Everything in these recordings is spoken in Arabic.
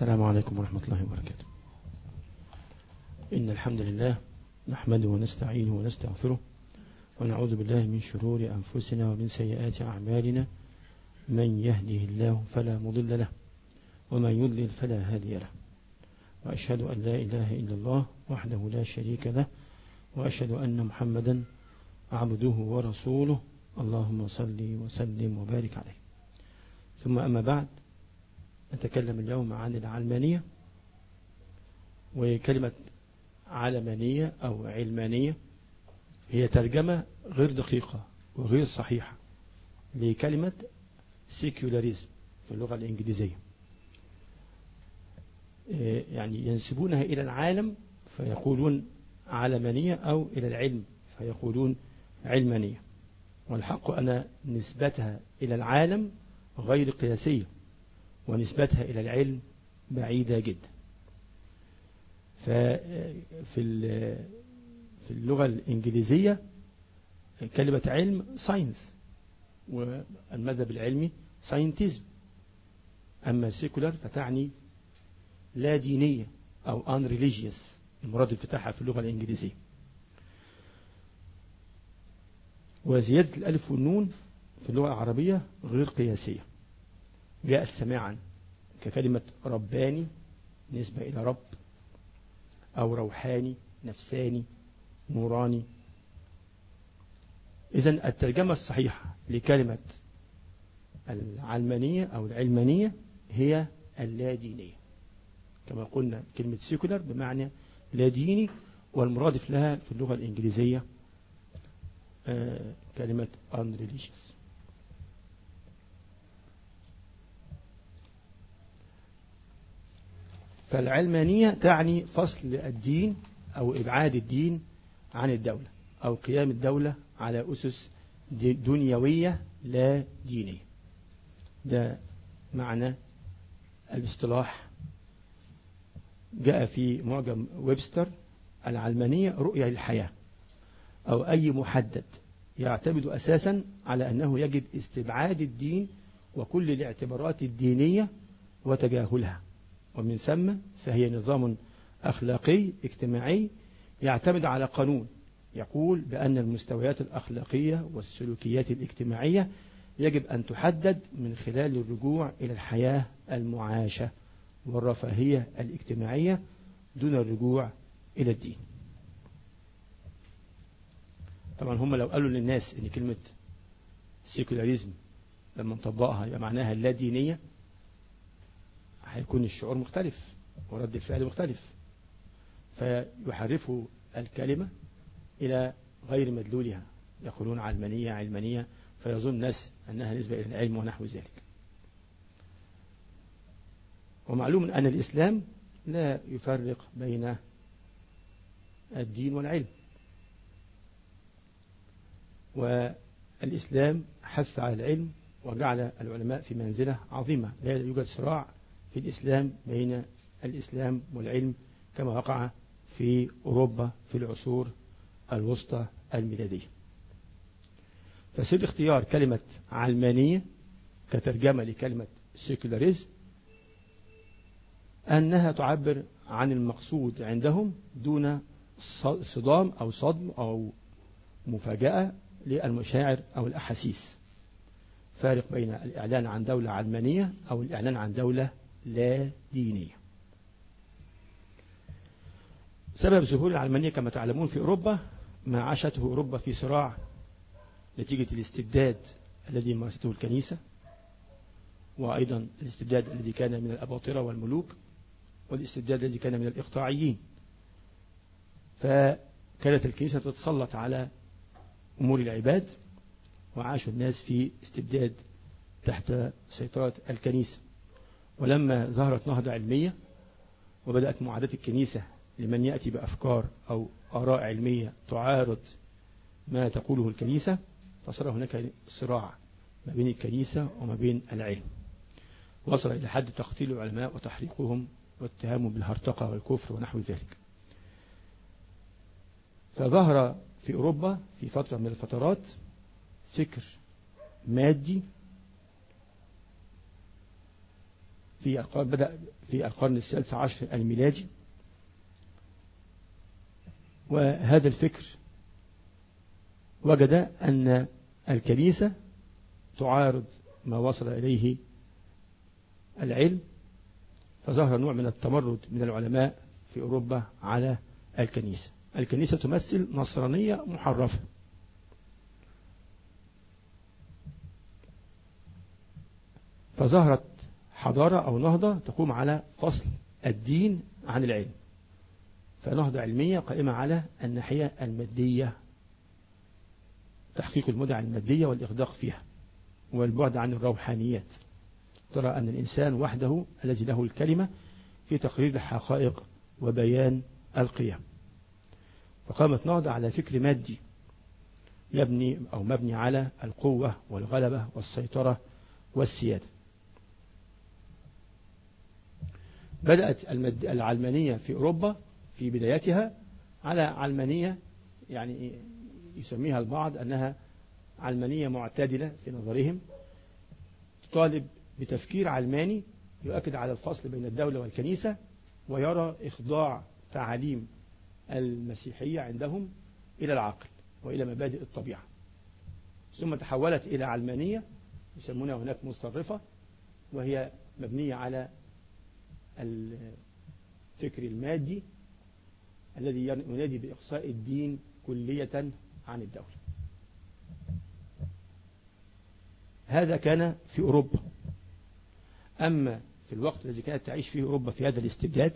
السلام عليكم ورحمة الله وبركاته. إن الحمد لله نحمده ونستعينه ونستغفره ونعوذ بالله من شرور أنفسنا ومن سيئات أعمالنا، من يهده الله فلا مضل له ومن يضلل فلا هادي له، وأشهد أن لا إله إلا الله وحده لا شريك له، وأشهد أن محمدا عبده ورسوله، اللهم صل وسلم وبارك عليه. ثم أما بعد، نتكلم اليوم عن العلمانية. وكلمة علمانية أو علمانية هي ترجمة غير دقيقة وغير صحيحة لكلمة سيكولاريزم في اللغة الإنجليزية. يعني ينسبونها إلى العالم فيقولون علمانية، أو إلى العلم فيقولون علمانية، والحق أن نسبتها إلى العالم غير قياسية، ونسبتها إلى العلم بعيدة جدا. ففي اللغة الإنجليزية كلمة علم ساينس، والمذهب العلمي ساينتيزم. أما سيكولار فتعني لا دينية أو unreligious، المراد بتاعها في اللغة الإنجليزية. وزيادة الألف والنون في اللغة العربية غير قياسية، جاءت سماعا ككلمة رباني نسبة إلى رب، أو روحاني نفساني نوراني. إذن الترجمة الصحيحة لكلمة العلمانية أو العلمانية هي اللادينية، كما قلنا كلمة سيكولار بمعنى لا ديني، والمرادف لها في اللغة الإنجليزية كلمة unreligious. فالعلمانية تعني فصل الدين أو إبعاد الدين عن الدولة، أو قيام الدولة على أسس دنيوية لا دينية. ده معنى الاصطلاح. جاء في معجم ويبستر: العلمانية رؤية للحياة، أو أي محدد يعتمد أساسا على أنه يجب استبعاد الدين وكل الاعتبارات الدينية وتجاهلها، ومن ثم فهي نظام أخلاقي اجتماعي يعتمد على قانون يقول بأن المستويات الأخلاقية والسلوكيات الاجتماعية يجب أن تحدد من خلال الرجوع إلى الحياة المعاشة والرفاهية الاجتماعية دون الرجوع إلى الدين. طبعا هم لو قالوا للناس أن كلمة سيكولاريزم لما نطبقها يبقى معناها اللا دينية، هيكون الشعور مختلف ورد الفعل مختلف، فيحرفوا الكلمة إلى غير مدلولها، يقولون علمانية علمانية، فيظن الناس أنها نسبة إلى العلم ونحو ذلك. ومعلوم أن الإسلام لا يفرق بين الدين والعلم، والإسلام حث على العلم وجعل العلماء في منزلة عظيمة. لا يوجد صراع في الإسلام بين الإسلام والعلم كما وقع في أوروبا في العصور الوسطى الميلادية. فسر اختيار كلمة علمانية كترجمة لكلمة سيكولاريزم أنها تعبر عن المقصود عندهم دون صدام أو صدم أو مفاجأة للمشاعر أو الأحاسيس. فارق بين الإعلان عن دولة علمانية أو الإعلان عن دولة لا دينية. سبب ظهور العلمانية كما تعلمون في أوروبا ما عاشته أوروبا في صراع نتيجة الاستبداد الذي مارسته الكنيسة، وأيضا الاستبداد الذي كان من الأباطرة والملوك، والاستبداد الذي كان من الإقطاعيين. فكانت الكنيسة تتسلط على أمور العباد، وعاشوا الناس في استبداد تحت سيطرة الكنيسة. ولما ظهرت نهضة علمية وبدأت معاداة الكنيسة لمن يأتي بأفكار أو آراء علمية تعارض ما تقوله الكنيسة، فصار هناك صراع ما بين الكنيسة وما بين العلم، وصل إلى حد تقتيل العلماء وتحريقهم واتهامهم بالهرطقة والكفر ونحو ذلك. فظهر في أوروبا في فترة من الفترات فكر مادي بدأ في القرن الثالث عشر الميلادي. وهذا الفكر وجد أن الكنيسة تعارض ما وصل إليه العلم، فظهر نوع من التمرد من العلماء في أوروبا على الكنيسة. الكنيسة تمثل نصرانية محرفة، فظهرت حضارة أو نهضة تقوم على فصل الدين عن العلم، فنهضة علمية قائمة على الناحية المادية، تحقيق المتع المادية والإغداق فيها والبعد عن الروحانيات. ترى أن الإنسان وحده الذي له الكلمة في تقرير الحقائق وبيان القيم. فقامت نهضة على فكر مادي مبني على القوة والغلبة والسيطرة والسيادة. بدأت العلمانية في أوروبا في بدايتها على علمانية يعني يسميها البعض أنها علمانية معتدلة في نظرهم، تطالب بتفكير علماني يؤكد على الفصل بين الدولة والكنيسة، ويرى إخضاع تعاليم المسيحية عندهم إلى العقل وإلى مبادئ الطبيعة. ثم تحولت إلى علمانية يسمونها هناك متطرفة، وهي مبنية على الفكر المادي الذي ينادي بإقصاء الدين كلية عن الدولة. هذا كان في أوروبا. أما في الوقت الذي كانت تعيش فيه أوروبا في هذا الاستبداد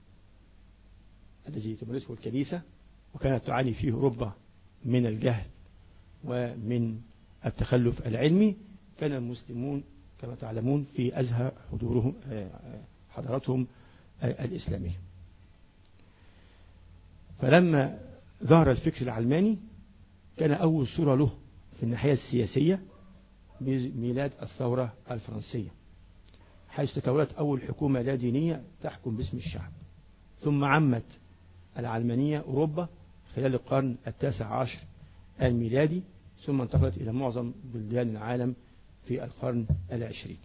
الذي تمارسه الكنيسة، وكانت تعاني فيه أوروبا من الجهل ومن التخلف العلمي، كان المسلمون كما تعلمون في أزهى حضارتهم الإسلامية. فلما ظهر الفكر العلماني كان أول صورة له في الناحية السياسية بميلاد الثورة الفرنسية، حيث تكونت أول حكومة لا دينية تحكم باسم الشعب. ثم عمت العلمانية أوروبا خلال القرن التاسع عشر الميلادي، ثم انتقلت إلى معظم بلدان العالم في القرن العشرين.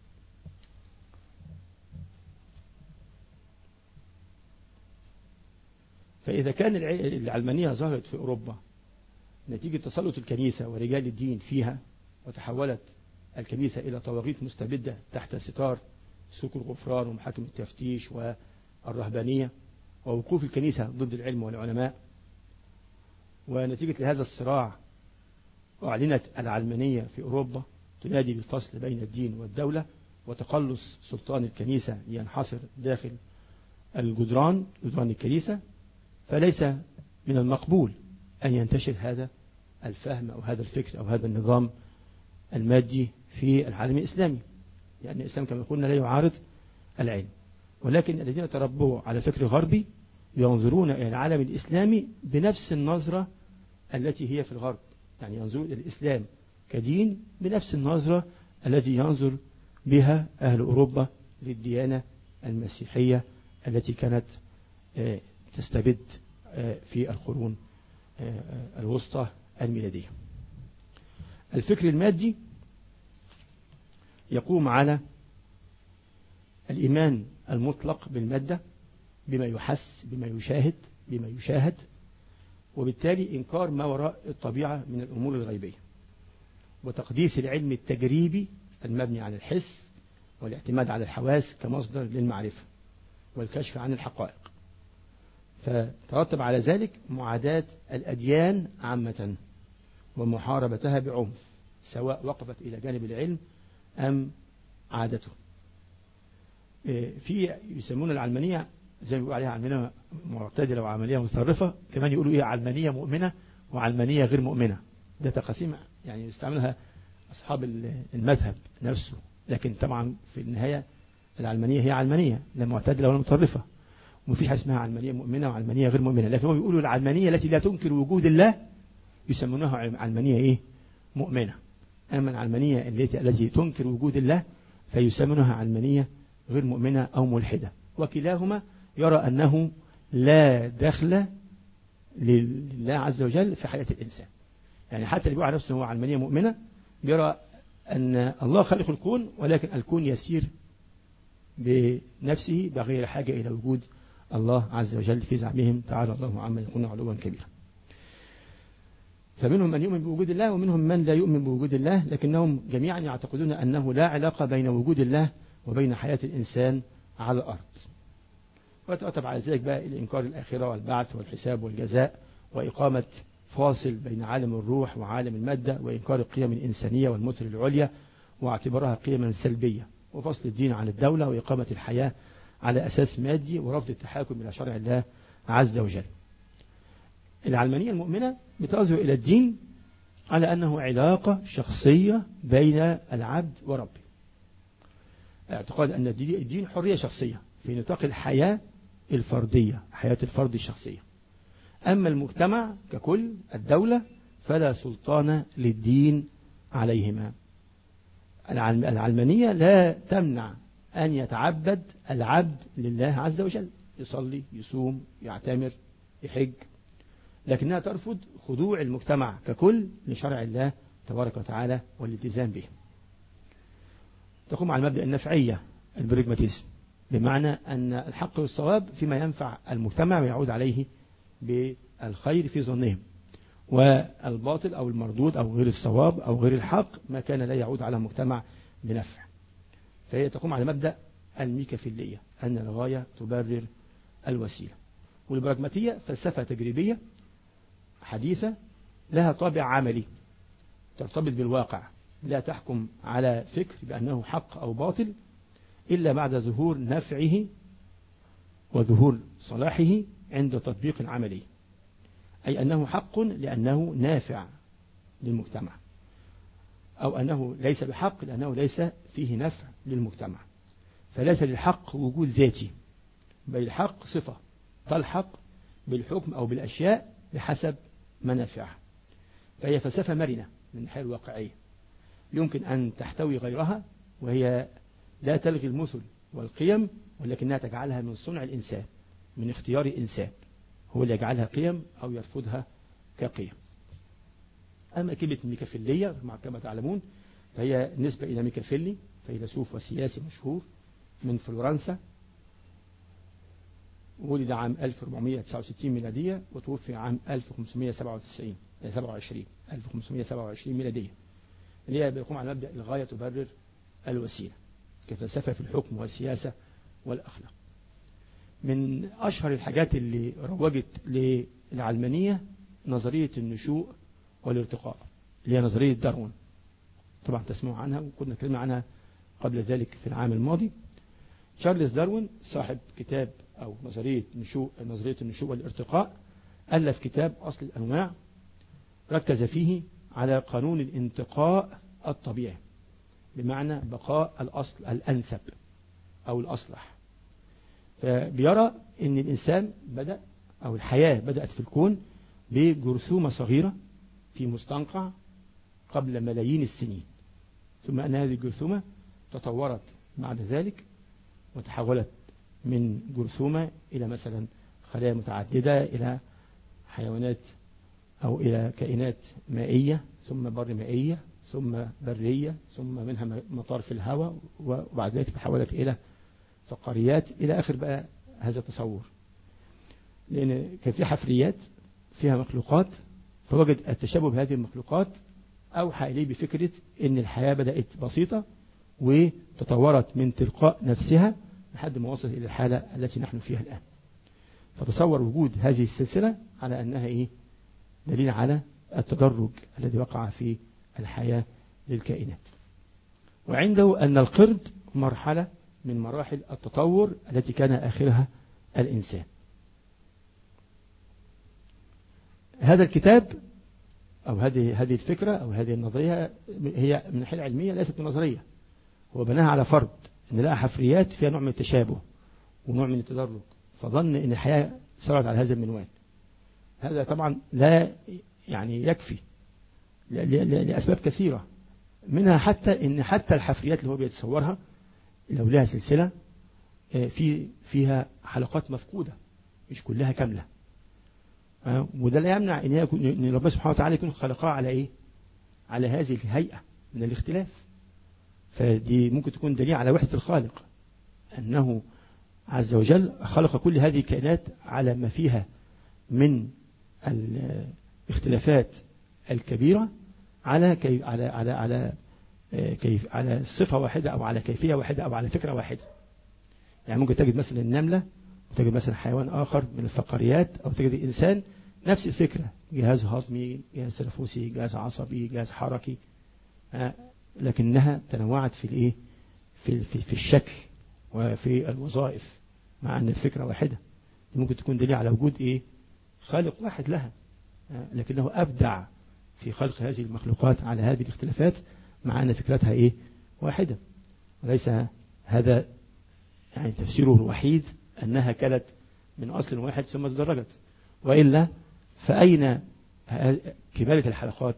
فإذا كان العلمانية ظهرت في أوروبا نتيجة تسلط الكنيسة ورجال الدين فيها، وتحولت الكنيسة إلى طواغيت مستبدة تحت ستار سوق الغفران ومحاكم التفتيش والرهبانية ووقوف الكنيسة ضد العلم والعلماء، ونتيجة لهذا الصراع أعلنت العلمانية في أوروبا تنادي بالفصل بين الدين والدولة وتقلص سلطان الكنيسة ينحصر داخل جدران الكنيسة. فليس من المقبول أن ينتشر هذا الفهم أو هذا الفكر أو هذا النظام المادي في العالم الإسلامي، يعني الإسلام كما قلنا لا يعارض العلم، ولكن الذين تربوا على فكر غربي ينظرون إلى العالم الإسلامي بنفس النظرة التي هي في الغرب، يعني ينظرون إلى الإسلام كدين بنفس النظرة التي ينظر بها أهل أوروبا للديانة المسيحية التي كانت تستبد في القرون الوسطى الميلادية. الفكر المادي يقوم على الإيمان المطلق بالمادة، بما يحس، بما يشاهد، وبالتالي إنكار ما وراء الطبيعة من الأمور الغيبية، وتقديس العلم التجريبي المبني على الحس والاعتماد على الحواس كمصدر للمعرفة والكشف عن الحقائق. فترتب على ذلك معاداة الأديان عامة ومحاربتها بعنف، سواء وقفت إلى جانب العلم أم عادته. في يسمون العلمانية زي ما بيقولوا عليها علمانية معتدلة وعلمانية متطرفة، كمان يقولوا علمانية مؤمنة وعلمانية غير مؤمنة. ده تقسيم يعني يستعملها أصحاب المذهب نفسه، لكن طبعا في النهاية العلمانية هي علمانية لا معتدلة ولا متطرفة، ومفيش حاجة اسمها علمانية مؤمنة وعلمانية غير مؤمنة. لكن هم بيقولوا العلمانية التي لا تنكر وجود الله يسمونها علمانية مؤمنة. أما العلمانية التي تنكر وجود الله فيسمونها علمانية غير مؤمنة أو ملحدة، وكلاهما يرى أنه لا دخل لله عز وجل في حياة الإنسان. يعني حتى اللي بيقول على نفسه هو علمانية مؤمنة بيرى أن الله خالق الكون، ولكن الكون يسير بنفسه بغير حاجة إلى وجود الله عز وجل في زعمهم تعالى الله عما يكون علوا كبيرا. فمنهم من يؤمن بوجود الله ومنهم من لا يؤمن بوجود الله، لكنهم جميعا يعتقدون أنه لا علاقة بين وجود الله وبين حياة الإنسان على الأرض. ويترتب على ذلك بقى الإنكار الآخرة والبعث والحساب والجزاء، وإقامة فاصل بين عالم الروح وعالم المادة، وإنكار القيم الإنسانية والمثل العليا واعتبارها قيما سلبية، وفصل الدين عن الدولة، وإقامة الحياة على أساس مادي، ورفض التحاكم إلى شرع الله عز وجل. العلمانية المؤمنة بتنظر إلى الدين على أنه علاقة شخصية بين العبد وربه. اعتقاد أن الدين حرية شخصية في نطاق الحياة الفردية، حياة الفرد الشخصية. أما المجتمع ككل الدولة فلا سلطان للدين عليهما. العلمانية لا تمنع أن يتعبد العبد لله عز وجل، يصلي يصوم يعتمر يحج، لكنها ترفض خضوع المجتمع ككل لشرع الله تبارك وتعالى والالتزام به. تقوم على مبدأ النفعية البراجماتيزم، بمعنى أن الحق والصواب فيما ينفع المجتمع ويعود عليه بالخير في ظنهم، والباطل أو المردود أو غير الصواب أو غير الحق ما كان لا يعود على المجتمع بنفع. فهي تقوم على مبدأ الميكافيلية، أن الغاية تبرر الوسيلة. والبراجماتية فلسفة تجريبية حديثة لها طابع عملي، ترتبط بالواقع، لا تحكم على فكر بأنه حق أو باطل إلا بعد ظهور نفعه وظهور صلاحه عند تطبيق عملي، أي أنه حق لأنه نافع للمجتمع، أو أنه ليس بحق لأنه ليس فيه نفع للمجتمع. فليس للحق وجود ذاتي، بل الحق صفة تلحق بالحكم أو بالأشياء بحسب منافعها. فهي فلسفة مرنة من الناحية الواقعية، يمكن أن تحتوي غيرها، وهي لا تلغي المثل والقيم، ولكنها تجعلها من صنع الإنسان، من اختيار الإنسان هو اللي يجعلها قيم أو يرفضها كقيم. أما كلمة ميكافيلية كما تعلمون فهي نسبة إلى ميكافيلي، فيلسوف وسياسي مشهور من فلورنسا، ولد عام 1469 ميلادية وتوفي عام 1527 ميلادية، اللي هي بيقوم على مبدأ الغاية تبرر الوسيلة كفلسفة في الحكم والسياسة والأخلاق. من أشهر الحاجات اللي روجت للعلمانية نظرية النشوء والارتقاء، اللي هي نظرية داروين. طبعا تسمعوا عنها وكنا اتكلمنا عنها قبل ذلك في العام الماضي. تشارلز داروين صاحب كتاب أو نظرية النشوء والارتقاء ألف كتاب أصل الأنواع، ركز فيه على قانون الانتقاء الطبيعي، بمعنى بقاء الأصل الأنسب أو الأصلح. فبيرى أن الإنسان بدأ أو الحياة بدأت في الكون بجرثومة صغيرة في مستنقع قبل ملايين السنين، ثم أن هذه الجرثومة تطورت بعد ذلك وتحولت من جرثومة إلى مثلا خلايا متعددة، إلى حيوانات أو إلى كائنات مائية، ثم بر مائية، ثم برية، ثم منها مطار في الهواء، وبعد ذلك تحولت إلى فقاريات إلى آخر بقى هذا التصور. لأن كان في حفريات فيها مخلوقات، فوجد التشابه بهذه المخلوقات أوحى إليه بفكرة أن الحياة بدأت بسيطة وتطورت من تلقاء نفسها لحد ما وصلت إلى الحالة التي نحن فيها الآن. فتصور وجود هذه السلسلة على أنها دليل على التدرج الذي وقع في الحياة للكائنات. وعنده أن القرد مرحلة من مراحل التطور التي كان آخرها الإنسان. هذا الكتاب أو هذه الفكرة أو هذه النظرية هي من الناحية العلمية ليست نظرية، هو بناها على فرض أن لها حفريات فيها نوع من التشابه ونوع من التدرج، فظن أن الحياة سرت على هذا المنوال. هذا طبعا لا يكفي لأسباب كثيرة، منها حتى الحفريات اللي هو بيتصورها لو لها سلسلة فيها حلقات مفقودة مش كلها كاملة، وده لا يمنع ان ربنا سبحانه وتعالى يكون خلقها على على هذه الهيئة من الاختلاف. فدي ممكن تكون دليل على وحدة الخالق أنه عز وجل خلق كل هذه الكائنات على ما فيها من الاختلافات الكبيرة على على صفة واحدة أو على كيفية واحدة أو على فكرة واحدة. يعني ممكن تجد مثلا النملة وتجد مثلا حيوان آخر من الفقاريات أو تجد الإنسان نفس الفكرة، جهاز هضمي، جهاز تنفسي، جهاز عصبي، جهاز حركي، لكنها تنوعت في الايه في الشكل وفي الوظائف، مع أن الفكرة واحدة. ممكن تكون دليل على وجود ايه خالق واحد لها، لكنه أبدع في خلق هذه المخلوقات على هذه الاختلافات مع أن فكرتها ايه واحدة. وليس هذا يعني تفسيره الوحيد أنها كانت من أصل واحد ثم تدرجت، وإلا فأين كمالة الحلقات؟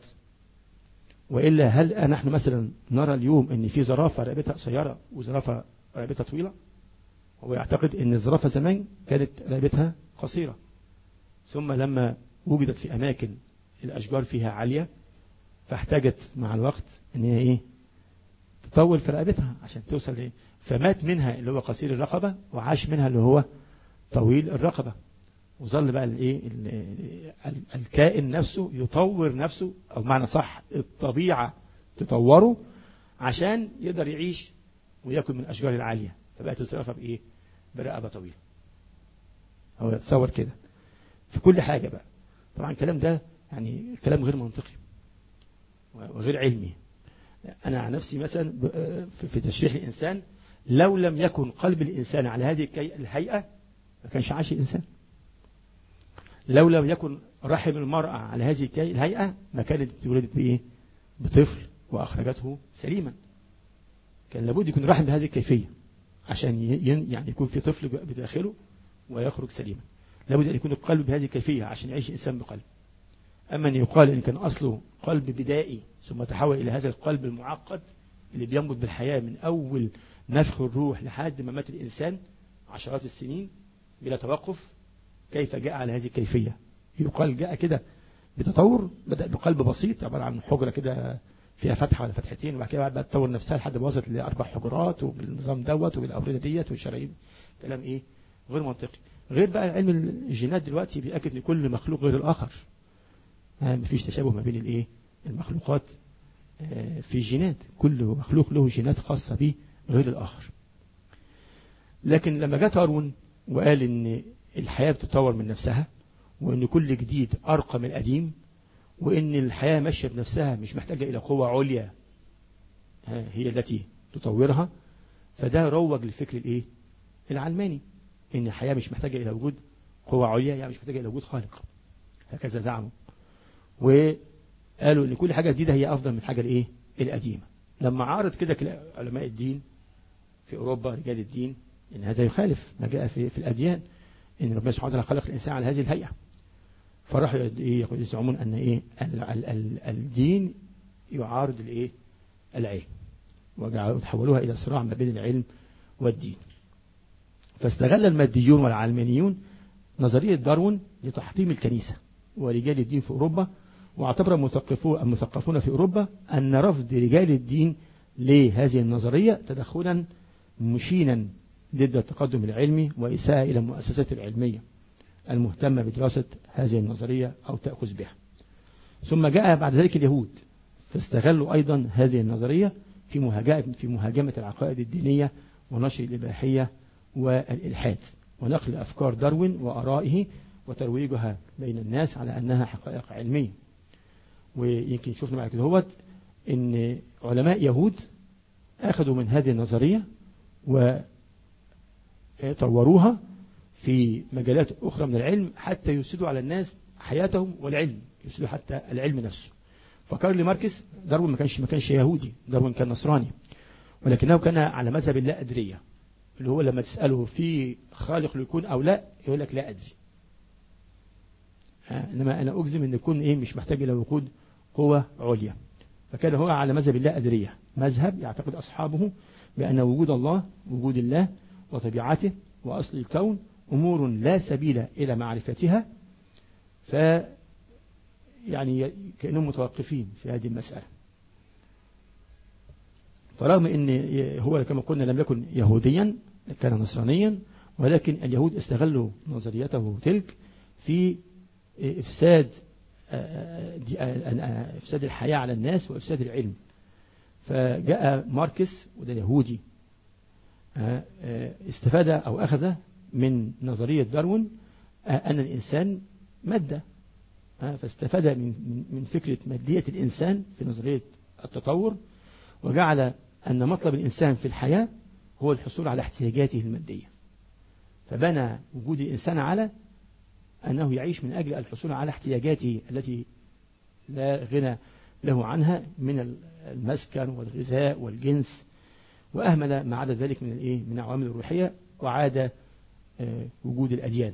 وإلا هل نحن مثلا نرى اليوم أن في زرافة رقبتها قصيرة وزرافة رقبتها طويلة؟ هو يعتقد أن الزرافة زمان كانت رقبتها قصيرة، ثم لما وجدت في أماكن الأشجار فيها عالية فاحتاجت مع الوقت أن هي إيه تطول في رقبتها عشان توصل لإيه، فمات منها اللي هو قصير الرقبة وعاش منها اللي هو طويل الرقبة. وظل بقى الايه الكائن نفسه يطور نفسه، او معنى صح الطبيعة تطوره عشان يقدر يعيش ويأكل من الأشجار العالية، فبقت الزرافة بإيه برقبة طويلة. هو يتصور كده في كل حاجة بقى. طبعا الكلام ده يعني كلام غير منطقي وغير علمي. أنا عن نفسي مثلا في تشريح الإنسان، لو لم يكن قلب الإنسان على هذه الهيئة ما كانش عاش الإنسان. لو لم يكن رحم المرأة على هذه الهيئة ما كانت ولدت بإيه بطفل وأخرجته سليما. كان لابد يكون رحم بهذه الكيفية عشان يعني يكون في طفل بداخله ويخرج سليما. لابد أن يكون القلب بهذه الكيفية عشان يعيش إنسان بقلب. أما أن يقال إن كان أصله قلب بدائي ثم تحول إلى هذا القلب المعقد اللي بينبض بالحياة من أول نفخ الروح لحد ما مات الإنسان عشرات السنين بلا توقف، كيف جاء على هذه الكيفية؟ يقال جاء كده بتطور، بدأ بقلب بسيط عبارة عن حجرة كده فيها فتحة ولا فتحتين، وبعد كده بقى تطور نفسها لحد ما وصلت ل4 حجرات وبالنظام دوت وبالأوردة ديت والشرايين. كلام إيه غير منطقي. غير بقى علم الجينات دلوقتي بيأكد ان كل مخلوق غير الآخر، مفيش تشابه ما بين الايه المخلوقات في الجينات، كل مخلوق له جينات خاصة به غير الآخر. لكن لما جاء داروين وقال ان الحياة بتتطور من نفسها، وان كل جديد أرقى من القديم، وان الحياة ماشية بنفسها مش محتاجة إلى قوة عليا هي التي تطورها، فده روج للفكر الايه العلماني، ان الحياة مش محتاجة إلى وجود قوة عليا، يعني مش محتاجة إلى وجود خالق، هكذا زعموا. وقالوا ان كل حاجة جديدة هي أفضل من حاجة الايه القديمة. لما عارض كده علماء الدين في أوروبا رجال الدين ان هذا يخالف ما جاء في الأديان، ان ربنا سبحانه وتعالى خلق الإنسان على هذه الهيئة، فراحوا يزعمون ان ايه الدين يعارض الايه العلم، وتحولوها إلى صراع ما بين العلم والدين. فاستغل الماديون والعلمانيون نظرية داروين لتحطيم الكنيسة ورجال الدين في أوروبا، واعتبر المثقفون في أوروبا أن رفض رجال الدين لهذه النظرية تدخلا مشينا ضد التقدم العلمي وإساءة إلى المؤسسات العلمية المهتمة بدراسة هذه النظرية أو تأخذ بها. ثم جاء بعد ذلك اليهود فاستغلوا أيضا هذه النظرية في مهاجمة العقائد الدينية ونشر الإباحية والإلحاد ونقل أفكار داروين وآرائه وترويجها بين الناس على أنها حقائق علمية. ويمكن شفنا بعد كده هو إن علماء يهود أخذوا من هذه النظرية وطوروها في مجالات أخرى من العلم حتى يفسدوا على الناس حياتهم والعلم، يفسدوا حتى العلم نفسه. فكارل ماركس داروين ما كانش يهودي، داروين كان نصراني، ولكنه كان على مذهب اللا أدرية، اللي هو لما تسأله في خالق ليكون أو لا يقول لك لا أدري. إنما أنا أجزم أن يكون إيه مش محتاج إلى وجود قوة عليا. فكان هو على مذهب اللا أدرية، مذهب يعتقد أصحابه بأن وجود الله، وجود الله وطبيعته وأصل الكون أمور لا سبيل إلى معرفتها، يعني كأنهم متوقفين في هذه المسألة. فرغم أن هو كما قلنا لم يكن يهوديا، كان نصرانيا، ولكن اليهود استغلوا نظريته تلك في إفساد الحياة على الناس وإفساد العلم. فجاء ماركس، وده يهودي، استفاد أو أخذ من نظرية داروين أن الإنسان مادة، فاستفاد من فكرة مادية الإنسان في نظرية التطور، وجعل أن مطلب الإنسان في الحياة هو الحصول على احتياجاته المادية، فبنى وجود الإنسان على أنه يعيش من أجل الحصول على احتياجاته التي لا غنى له عنها من المسكن والغذاء والجنس، وأهمل ما عدا ذلك من العوامل الروحية، وعاد وجود الأديان.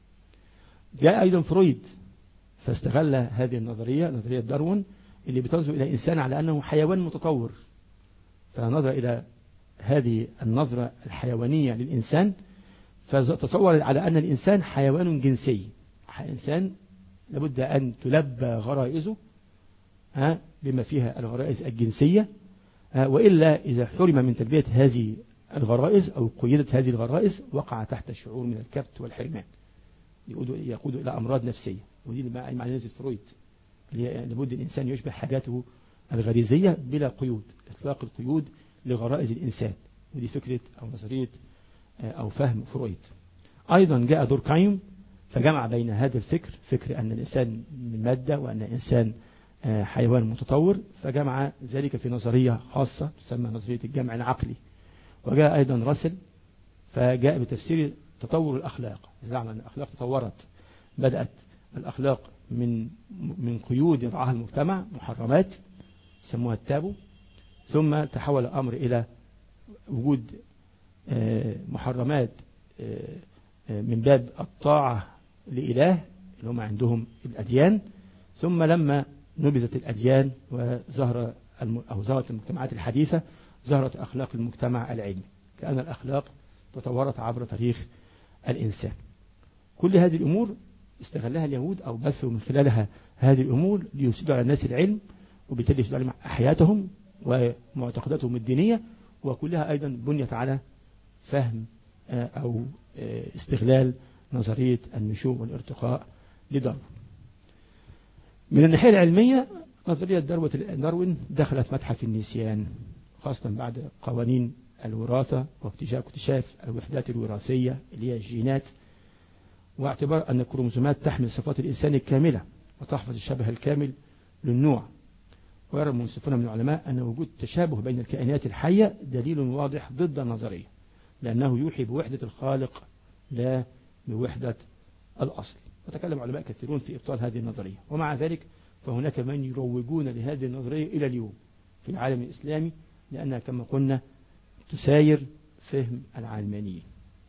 جاء أيضا فرويد فاستغل هذه النظرية، نظرية داروين، اللي بتنظر إلى الإنسان على أنه حيوان متطور، فنظر إلى هذه النظرة الحيوانية للإنسان، فتصور على أن الإنسان حيوان جنسي، إنسان لابد أن تلبى غرائزه بما فيها الغرائز الجنسية، وإلا إذا حرم من تلبية هذه الغرائز أو قيدت هذه الغرائز وقع تحت شعور من الكبت والحرمان، يقود إلى أمراض نفسية. ودي معنى نزل فرويد، لابد الإنسان يشبه حاجاته الغريزية بلا قيود، إطلاق القيود لغرائز الإنسان، ودي فكرة أو نظرية أو فهم فرويد. أيضا جاء دوركايم فجمع بين هذا الفكر، فكر أن الإنسان من مادة وأن الإنسان حيوان متطور، فجمع ذلك في نظرية خاصة تسمى نظرية الجمع العقلي. وجاء أيضا راسل فجاء بتفسير تطور الأخلاق، زعم أن الأخلاق تطورت، بدأت الأخلاق من قيود يضعها المجتمع، محرمات سموها التابو، ثم تحول الأمر إلى وجود محرمات من باب الطاعة لإله اللي هم عندهم الأديان، ثم لما نبذت الأديان ظهرت المجتمعات الحديثة، ظهرت أخلاق المجتمع العلمي، كأن الأخلاق تطورت عبر تاريخ الإنسان. كل هذه الأمور استغلها اليهود أو بثوا من خلالها هذه الأمور ليفسدوا على الناس العلم، وبالتالي يفسدوا على حياتهم ومعتقداتهم الدينية، وكلها أيضا بنيت على فهم أو استغلال نظرية النشوء والارتقاء لداروين. من الناحية العلمية نظرية داروين دخلت متحف النسيان، خاصة بعد قوانين الوراثة واكتشاف الوحدات الوراثية اللي هي الجينات، واعتبار أن الكروموسومات تحمل صفات الإنسان الكاملة وتحفظ الشبه الكامل للنوع. ويرى المنصفون من العلماء أن وجود تشابه بين الكائنات الحية دليل واضح ضد النظرية، لأنه يوحي بوحدة الخالق لا بوحدة الأصل. وتكلم علماء كثيرون في إبطال هذه النظرية، ومع ذلك فهناك من يروجون لهذه النظرية إلى اليوم في العالم الإسلامي، لأنها كما قلنا تساير فهم العلمانيين.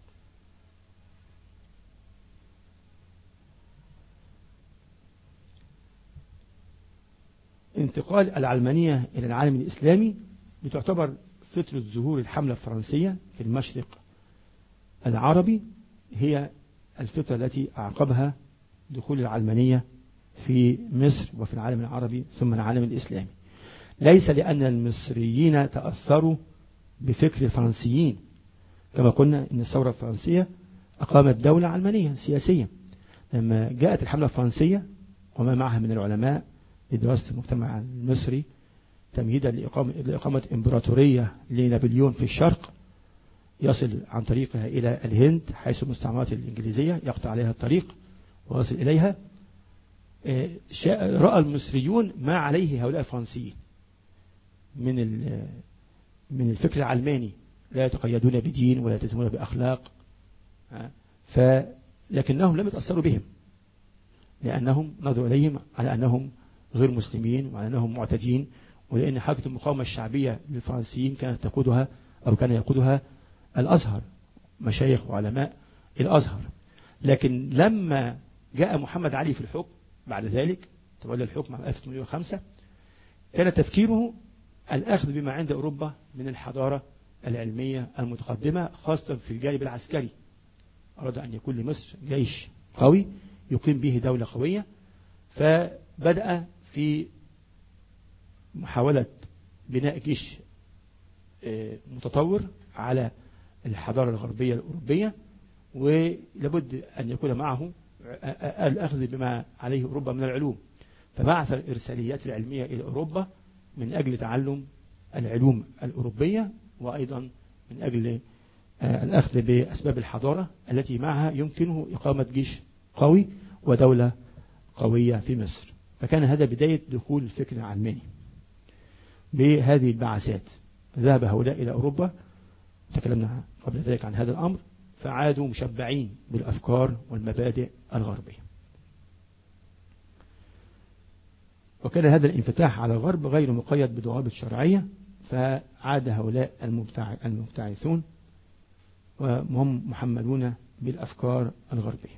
انتقال العلمانية إلى العالم الإسلامي بتعتبر فترة ظهور الحملة الفرنسية في المشرق العربي، هي الفترة التي أعقبها دخول العلمانية في مصر وفي العالم العربي ثم العالم الإسلامي، ليس لأن المصريين تأثروا بفكر الفرنسيين، كما قلنا إن الثورة الفرنسية أقامت دولة علمانية سياسية. لما جاءت الحملة الفرنسية وما معها من العلماء لدراسة المجتمع المصري تمهيدا لإقامة إمبراطورية لنابليون في الشرق، يصل عن طريقها إلى الهند حيث المستعمرات الإنجليزية يقطع عليها الطريق ويصل إليها. رأى المصريون ما عليه هؤلاء الفرنسيين من الفكر العلماني، لا يتقيدون بدين ولا يلتزمون بأخلاق، لكنهم لم يتأثروا بهم، لأنهم نظروا إليهم على أنهم غير مسلمين وعلى أنهم معتدين، ولأن حركة المقاومة الشعبية للفرنسيين كانت تقودها أو كان يقودها الأزهر، مشايخ وعلماء الأزهر. لكن لما جاء محمد علي في الحكم بعد ذلك تولى الحكم عام 1805، كان تفكيره الأخذ بما عند أوروبا من الحضارة العلمية المتقدمة، خاصة في الجانب العسكري. أراد أن يكون لمصر جيش قوي يقيم به دولة قوية، فبدأ في محاولة بناء جيش متطور على الحضارة الغربية الأوروبية، ولابد أن يكون معه الأخذ بما عليه أوروبا من العلوم، فبعث الإرساليات العلمية إلى أوروبا من أجل تعلم العلوم الأوروبية، وأيضا من أجل الأخذ بأسباب الحضارة التي معها يمكنه إقامة جيش قوي ودولة قوية في مصر. فكان هذا بداية دخول الفكر العلماني بهذه البعثات. ذهب هؤلاء إلى أوروبا، تكلمنا قبل ذلك عن هذا الأمر، فعادوا مشبعين بالأفكار والمبادئ الغربية. وكان هذا الانفتاح على الغرب غير مقيد بضوابط شرعية، فعاد هؤلاء المبتعثون وهم محملون بالأفكار الغربية.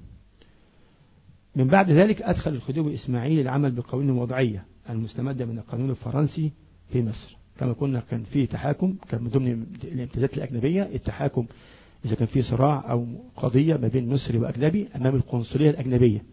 من بعد ذلك أدخل الخديوي إسماعيل العمل بالقوانين الوضعية المستمدة من القانون الفرنسي في مصر. كما قلنا كان فيه تحاكم، كان من ضمن الامتيازات الأجنبية التحاكم إذا كان فيه صراع أو قضية ما بين مصري وأجنبي أمام القنصلية الأجنبية.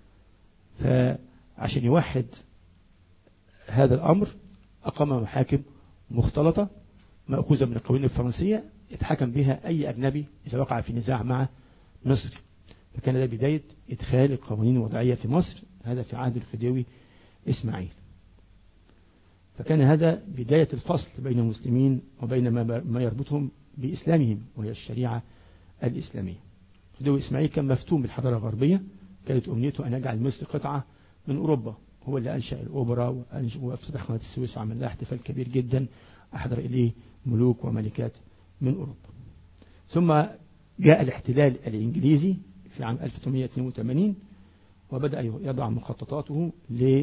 فعشان يوحد هذا الأمر أقام محاكم مختلطة مأخوذة من القوانين الفرنسية يتحكم بها أي أجنبي إذا وقع في نزاع مع مصري. فكان ده بداية إدخال القوانين الوضعية في مصر، هذا في عهد الخديوي إسماعيل. فكان هذا بداية الفصل بين المسلمين وبين ما يربطهم بإسلامهم، وهي الشريعة الإسلامية. الخديوي إسماعيل كان مفتون بالحضارة الغربية، كانت أمنيته أن يجعل مصر قطعة من أوروبا. هو اللي أنشأ الأوبرا وفتح قناة السويس وعمل لها احتفال كبير جدا أحضر إليه ملوك وملكات من أوروبا. ثم جاء الاحتلال الإنجليزي في عام 1882 وبدأ يضع مخططاته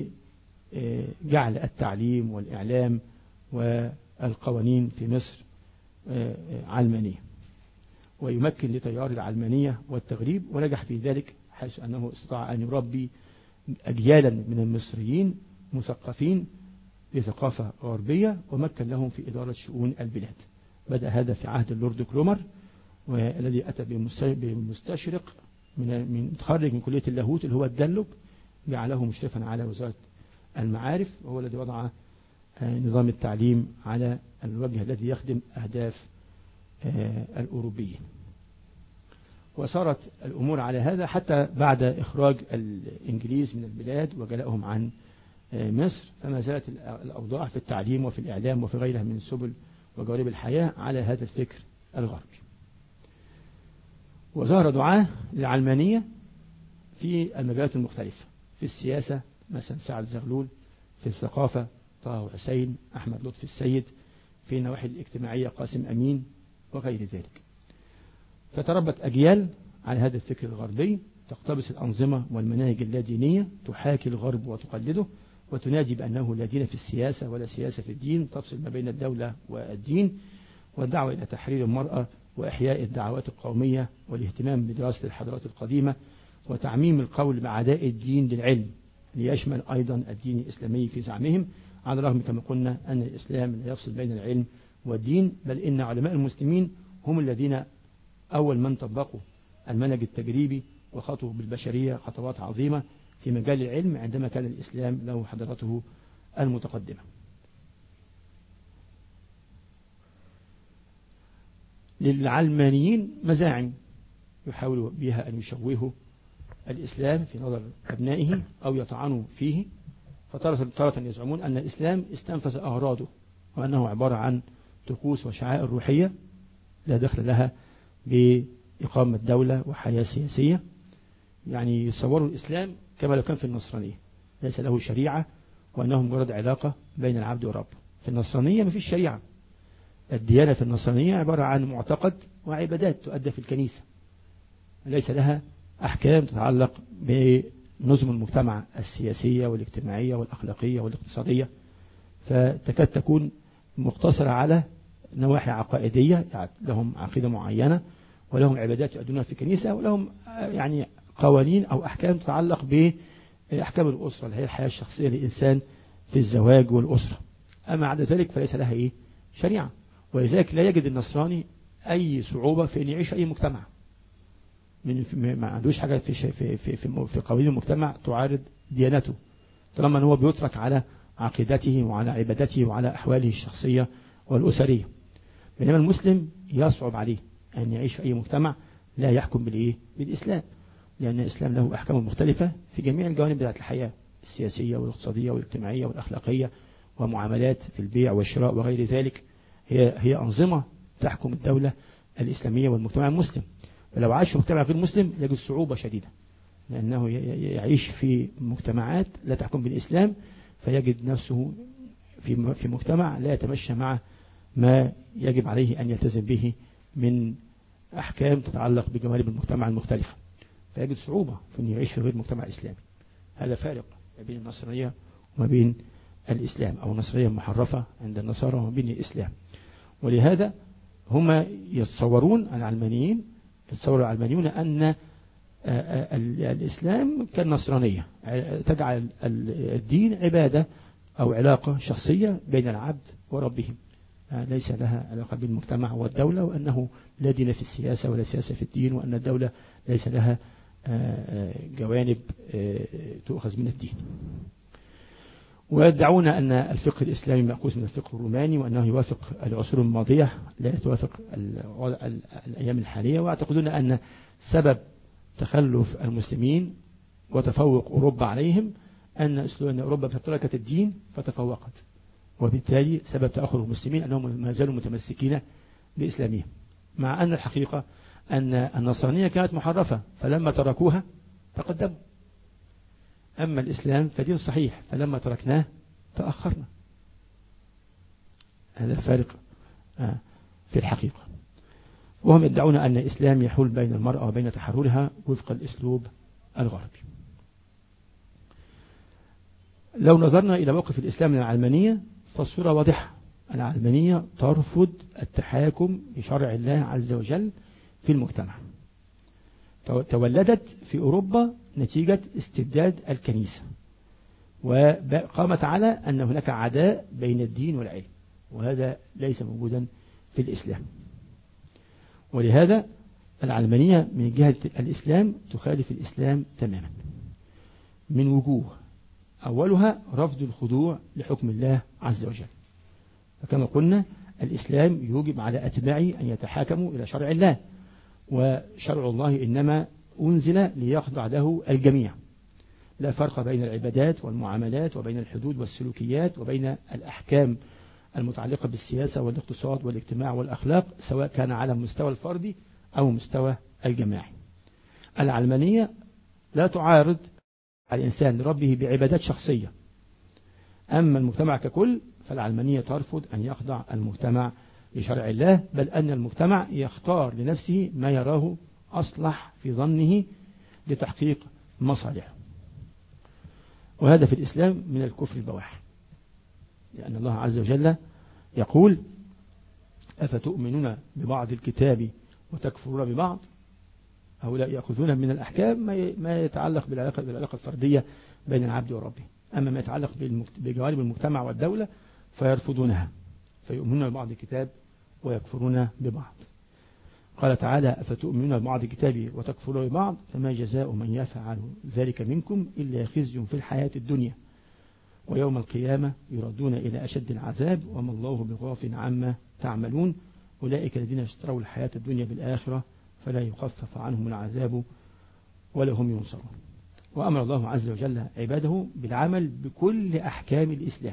لجعل التعليم والإعلام والقوانين في مصر علمانية، ويمكن لتيار العلمانية والتغريب، ونجح في ذلك حيث أنه استطاع أن يربي أجيالا من المصريين مثقفين بثقافة غربية ومكن لهم في إدارة شؤون البلاد. بدأ هذا في عهد اللورد كرومر، والذي أتى بمستشرق من متخرج من كلية اللاهوت اللي هو الدلب، جعله مشرفا على وزارة المعارف، وهو الذي وضع نظام التعليم على الوجه الذي يخدم أهداف الأوروبيين. وصارت الأمور على هذا حتى بعد إخراج الإنجليز من البلاد وجلائهم عن مصر، فما زالت الأوضاع في التعليم وفي الإعلام وفي غيرها من سبل وجوانب الحياة على هذا الفكر الغربي. وظهر دعاة للعلمانية في المجالات المختلفة، في السياسة مثلا سعد زغلول، في الثقافة طه حسين، أحمد لطفي السيد، في النواحي الاجتماعية قاسم أمين وغير ذلك. فتربت أجيال على هذا الفكر الغربي تقتبس الأنظمة والمناهج اللادينية، تحاكي الغرب وتقلده، وتنادي بأنه لا دين في السياسة ولا سياسة في الدين، تفصل ما بين الدولة والدين، والدعوة إلى تحرير المرأة وإحياء الدعوات القومية والاهتمام بدراسة الحضارات القديمة، وتعميم القول بعداء الدين للعلم ليشمل أيضا الدين الإسلامي في زعمهم، على الرغم كما قلنا أن الإسلام لا يفصل بين العلم والدين، بل إن علماء المسلمين هم الذين أول من طبقوا المنهج التجريبي وخطوا بالبشرية خطوات عظيمة في مجال العلم عندما كان الإسلام له حضارته المتقدمة. للعلمانيين مزاعم يحاولوا بها أن يشوهوا الإسلام في نظر أبنائه أو يطعنوا فيه، فتارة يزعمون أن الإسلام استنفذ أغراضه وأنه عبارة عن طقوس وشعائر روحية لا دخل لها بإقامة دولة وحياة سياسية. يعني يصوروا الإسلام كما لو كان في النصرانية ليس له شريعة، وأنه مجرد علاقة بين العبد ورب. في النصرانية ما فيش شريعة، الديانة في النصرانية عبارة عن معتقد وعبادات تؤدى في الكنيسة، ليس لها أحكام تتعلق بنظم المجتمع السياسية والاجتماعية والأخلاقية والاقتصادية، فتكاد تكون مقتصرة على نواحي عقائدية، يعني لهم عقيدة معينة ولهم عبادات يؤدونها في الكنيسة، ولهم يعني قوانين أو أحكام تتعلق بأحكام الأسرة اللي هي الحياة الشخصية للإنسان في الزواج والأسرة. أما عدا ذلك فليس لها شريعة، ولذلك لا يجد النصراني أي صعوبة في أن يعيش أي مجتمع، ما عندوش حاجة في قوانين المجتمع تعارض ديانته، طالما هو بيترك على عقيدته وعلى عبادته وعلى أحواله الشخصية والأسرية. بينما المسلم يصعب عليه أن يعيش في أي مجتمع لا يحكم بالإسلام، لأن الإسلام له أحكام مختلفة في جميع الجوانب بتاعت الحياة السياسية والاقتصادية والاجتماعية والأخلاقية ومعاملات في البيع والشراء وغير ذلك. هي أنظمة تحكم الدولة الإسلامية والمجتمع المسلم. فلو عاش في مجتمع غير مسلم يجد صعوبة شديدة، لأنه يعيش في مجتمعات لا تحكم بالإسلام، فيجد نفسه في مجتمع لا يتمشى مع ما يجب عليه أن يلتزم به من أحكام تتعلق بجوانب المجتمع المختلفة، فيجد صعوبة في أن يعيش في غير مجتمع إسلامي. هذا فارق ما بين النصرانية وما بين الإسلام، أو النصرانية المحرفة عند النصارى وما بين الإسلام. ولهذا هم يتصورون العلمانيون أن الإسلام كالنصرانية تجعل الدين عبادة أو علاقة شخصية بين العبد وربهم، ليس لها علاقة بالمجتمع والدولة، وأنه لا دين في السياسة ولا سياسة في الدين، وأن الدولة ليس لها جوانب تؤخذ من الدين. ويدعون أن الفقه الإسلامي مأخوذ من الفقه الروماني، وأنه يوافق العصور الماضية لا يتوافق الأيام الحالية، ويعتقدون أن سبب تخلف المسلمين وتفوق أوروبا عليهم أن أوروبا تركت الدين فتفوقت، وبالتالي سبب تأخر المسلمين أنهم ما زالوا متمسكين بإسلامهم، مع أن الحقيقة أن النصرانية كانت محرفة فلما تركوها تقدموا، أما الإسلام فدين صحيح فلما تركناه تأخرنا. هذا الفارق في الحقيقة. وهم يدعون أن الإسلام يحول بين المرأة وبين تحررها وفق الأسلوب الغربي. لو نظرنا إلى موقف الإسلام من العلمانية فالصورة واضحة. العلمانية ترفض التحاكم لشرع الله عز وجل في المجتمع. تولدت في أوروبا نتيجة استبداد الكنيسة، وقامت على أن هناك عداء بين الدين والعلم، وهذا ليس موجودا في الإسلام. ولهذا العلمانية من جهة الإسلام تخالف الإسلام تماما من وجوه. أولها رفض الخضوع لحكم الله عز وجل، فكما قلنا الإسلام يوجب على أتباعه أن يتحاكموا إلى شرع الله، وشرع الله إنما أنزل ليخضع له الجميع، لا فرق بين العبادات والمعاملات وبين الحدود والسلوكيات وبين الأحكام المتعلقة بالسياسة والاقتصاد والاجتماع والأخلاق، سواء كان على مستوى الفردي أو مستوى الجماعي. العلمانية لا تعارض الإنسان لربه بعبادات شخصية، أما المجتمع ككل فالعلمانية ترفض أن يخضع المجتمع لشرع الله، بل أن المجتمع يختار لنفسه ما يراه أصلح في ظنه لتحقيق مصالحه. وهذا في الإسلام من الكفر البواح، لأن الله عز وجل يقول: أفتؤمنون ببعض الكتاب وتكفرون ببعض. هؤلاء يأخذون من الأحكام ما يتعلق بالعلاقة الفردية بين العبد وربه، أما ما يتعلق بجوانب المجتمع والدولة فيرفضونها، فيؤمنون ببعض الكتاب ويكفرون ببعض. قال تعالى: أفتؤمنون ببعض الكتاب وتكفرون ببعض فما جزاء من يفعل ذلك منكم إلا خزي في الحياة الدنيا ويوم القيامة يردون إلى أشد العذاب وما الله بغافل عما تعملون أولئك الذين اشتروا الحياة الدنيا بالآخرة فلا يخفف عنهم العذاب ولا هم ينصرون. وأمر الله عز وجل عباده بالعمل بكل أحكام الإسلام.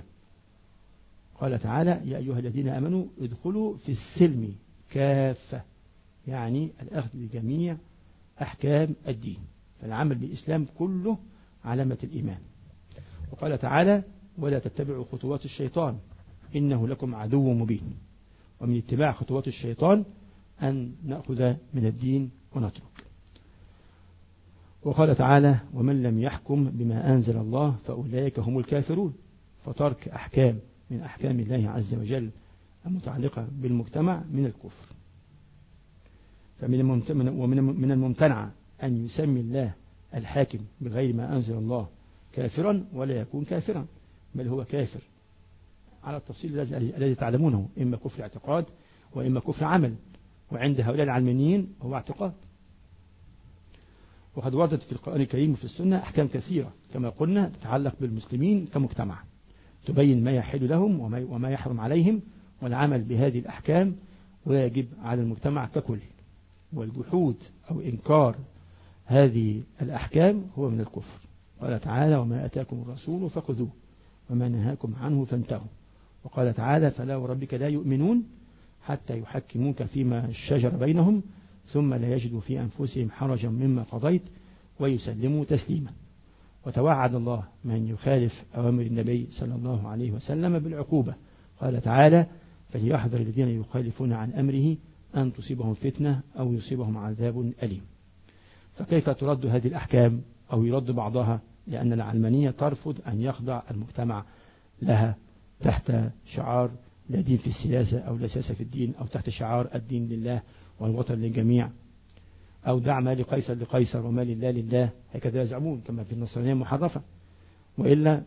قال تعالى: يا أيها الذين آمنوا ادخلوا في السلم كافة، يعني الأخذ بجميع أحكام الدين، فالعمل بالإسلام كله علامة الإيمان. وقال تعالى: ولا تتبعوا خطوات الشيطان إنه لكم عدو مبين. ومن اتباع خطوات الشيطان أن نأخذ من الدين ونترك. وقال تعالى: ومن لم يحكم بما أنزل الله فأولئك هم الكافرون. فترك أحكام من أحكام الله عز وجل المتعلقة بالمجتمع من الكفر. ومن الممتنع أن يسمي الله الحاكم بغير ما أنزل الله كافرا ولا يكون كافرا، بل هو كافر على التفصيل الذي تعلمونه، إما كفر اعتقاد وإما كفر عمل، وعند هؤلاء العلمانيين هو اعتقاد. وقد وردت في القرآن الكريم وفي السنة أحكام كثيرة كما قلنا تتعلق بالمسلمين كمجتمع، تبين ما يحل لهم وما يحرم عليهم، والعمل بهذه الأحكام ويجب على المجتمع ككل. والجحود أو إنكار هذه الأحكام هو من الكفر. قال تعالى وما أتاكم الرسول فخذوه وما نهاكم عنه فانتهوا. وقال تعالى فلا وربك لا يؤمنون حتى يحكموك فيما شجر بينهم ثم لا يجدوا في أنفسهم حرجا مما قضيت ويسلموا تسليما. وتوعد الله من يخالف أوامر النبي صلى الله عليه وسلم بالعقوبة. قال تعالى فليحذر الذين يخالفون عن أمره أن تصيبهم فتنة أو يصيبهم عذاب أليم. فكيف ترد هذه الأحكام أو يرد بعضها؟ لأن العلمانية ترفض أن يخضع المجتمع لها تحت شعار لا دين في السياسة أو لا سياسة في الدين، أو تحت شعار الدين لله والوطن للجميع، أو دع ما لقيصر لقيصر وما لله لله، هكذا يزعمون كما في النصرانية المحرفة. وإلا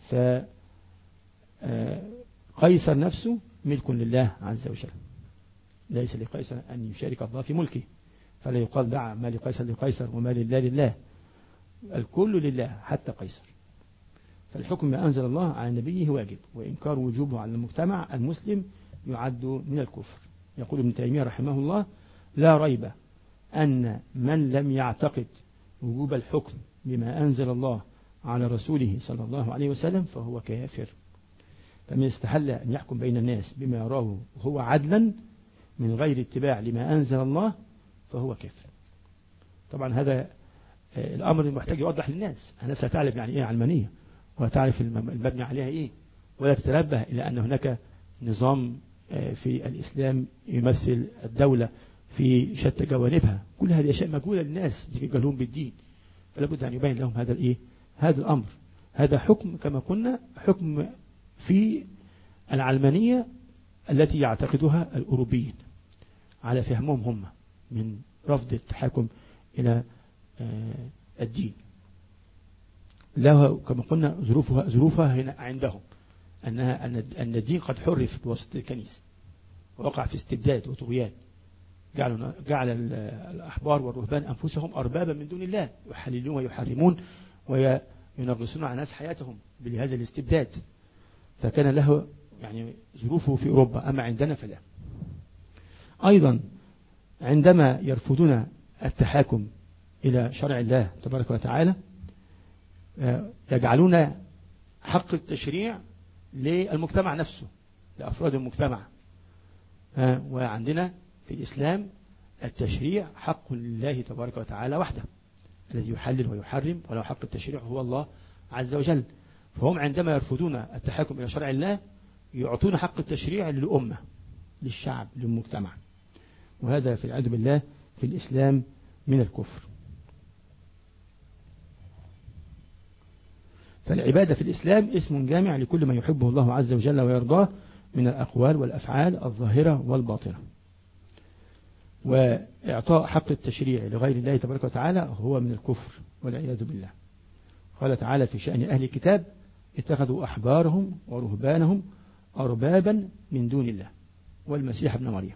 فقيصر نفسه ملك لله عز وجل، ليس لقيصر أن يشارك الله في ملكه، فلا يقال دع ما لقيصر لقيصر وما لله لله، الكل لله حتى قيصر. فالحكم ما أنزل الله على نبيه واجب، وإنكار وجوبه على المجتمع المسلم يعد من الكفر. يقول ابن تيمية رحمه الله لا ريب أن من لم يعتقد وجوب الحكم بما أنزل الله على رسوله صلى الله عليه وسلم فهو كافر. فمن استحل أن يحكم بين الناس بما يراه هو عدلا من غير اتباع لما أنزل الله فهو كافر. طبعا هذا الأمر محتاج يوضح للناس. الناس تعرف يعني إيه علمانية، وتعرف المبني عليها إيه، ولا تتنبه إلى أن هناك نظام في الإسلام يمثل الدولة في شتى جوانبها. كل هذه أشياء مجهولة للناس في جهلهم بالدين، فلا بد أن يبين لهم هذا الإيه، هذا الأمر. هذا حكم كما قلنا حكم في العلمانية التي يعتقدها الأوروبيين على فهمهم هم من رفض التحاكم إلى الدين. له كما قلنا ظروفها هنا عندهم أن الدين قد حرف بواسطة الكنيسة ووقع في استبداد وطغيان. جعل الأحبار والرهبان أنفسهم أربابا من دون الله، يحللون ويحرمون وينغصون على الناس حياتهم بهذا الاستبداد. فكان له يعني ظروفه في أوروبا، أما عندنا فلا. أيضا عندما يرفضون التحاكم إلى شرع الله تبارك وتعالى يجعلون حق التشريع للمجتمع نفسه، لأفراد المجتمع. وعندنا في الإسلام التشريع حق لله تبارك وتعالى وحده، الذي يحلل ويحرم وله حق التشريع هو الله عز وجل. فهم عندما يرفضون التحاكم إلى شرع الله يعطون حق التشريع للأمة، للشعب، للمجتمع. وهذا في العياذ بالله في الإسلام من الكفر. فالعبادة في الإسلام اسم جامع لكل ما يحبه الله عز وجل ويرضاه من الأقوال والأفعال الظاهرة والباطنة. وإعطاء حق التشريع لغير الله تبارك وتعالى هو من الكفر والعياذ بالله. قال تعالى في شأن أهل الكتاب اتخذوا أحبارهم ورهبانهم أربابا من دون الله والمسيح ابن مريم.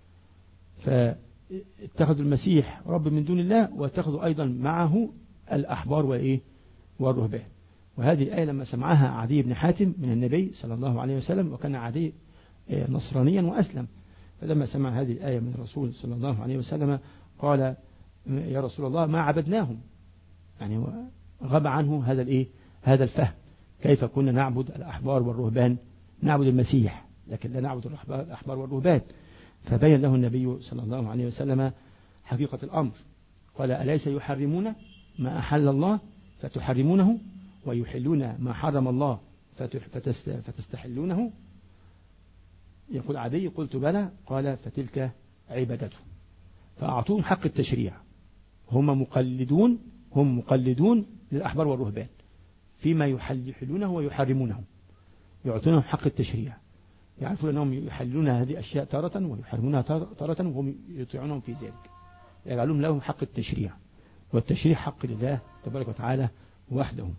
فاتخذوا المسيح رب من دون الله، واتخذوا أيضا معه الأحبار والرهبان. وهذه الآية لما سمعها عدي بن حاتم من النبي صلى الله عليه وسلم، وكان عدي نصرانيا وأسلم، فلما سمع هذه الآية من الرسول صلى الله عليه وسلم قال يا رسول الله ما عبدناهم، يعني غاب عنه هذا الفهم. كيف كنا نعبد الأحبار والرهبان؟ نعبد المسيح لكن لا نعبد الأحبار والرهبان. فبين له النبي صلى الله عليه وسلم حقيقة الأمر. قال أليس يحرمون ما أحل الله فتحرمونه، ويحلون ما حرم الله فتستحلونه؟ يقول عدي قلت بلى. قال فتلك عبادته. فأعطوهم حق التشريع. هم مقلدون للأحبار والرهبان فيما يحلونه ويحرمونه، يعطونهم حق التشريع، يعرفون أنهم يحلون هذه الأشياء تارة ويحرمونها تارة وهم يطيعونهم في ذلك، يجعلون لهم حق التشريع، والتشريع حق لله تبارك وتعالى وحده.